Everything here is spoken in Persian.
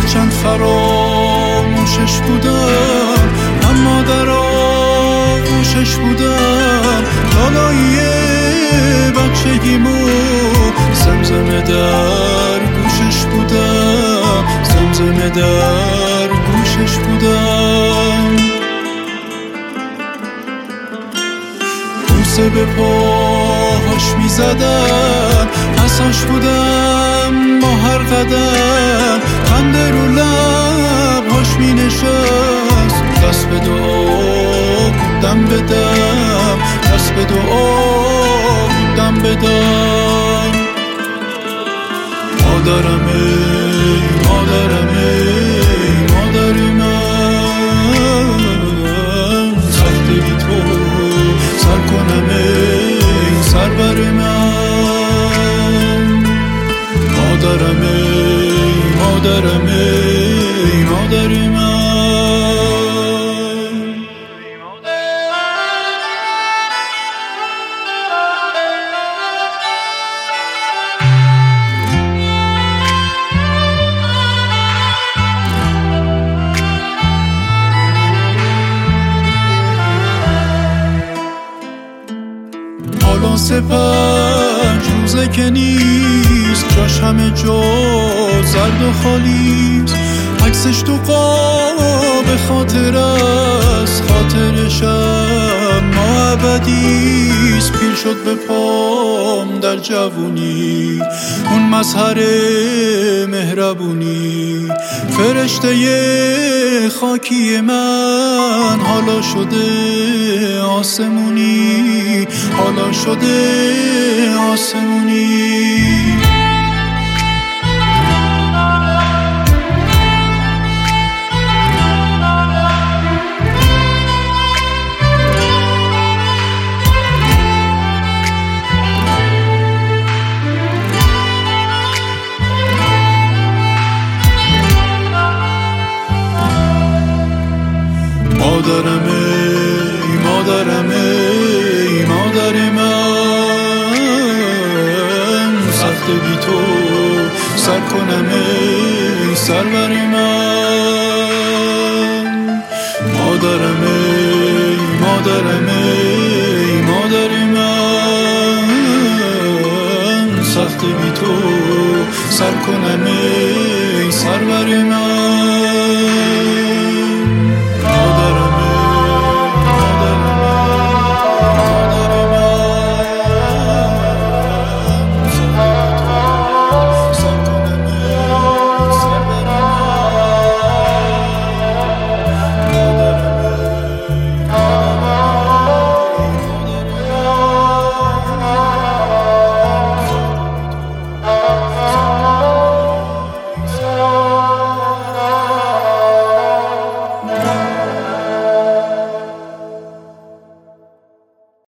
هرچند فراموشش بودم، اما در آغوشش بودم. لالایی بچگیمو زمزمه در گوشش بودم، زمزمه در گوشش بودم. بوسه به پاهاش میزدم، پساش بودم با هر قدم. خنده رو لبهاش مینشست، دست به دعا دم به دم، دست به دعا دم به دم. مادرم ای مادرم ای مادر من، سخته بی تو سر کنم ای سرور من. مادرم ای مادرم ای مادر من. حالا 3-5 روزه که نیست، جاش همه جا زرد و خالیست. عکسش تو قاب خاطر است، خاطرشم ما ابدیست. پیر شد به پام در جوونی، اون مظهر مهربونی. فرشته خاکی من حالا شده آسمونی، حالا شده آسمونی. مادرم ای مادرم ای مادر من، سخته بی تو سر کنم ای سرور من. مادرم ای مادرم ای مادر من، سخته بی تو سر کنم ای سرور من.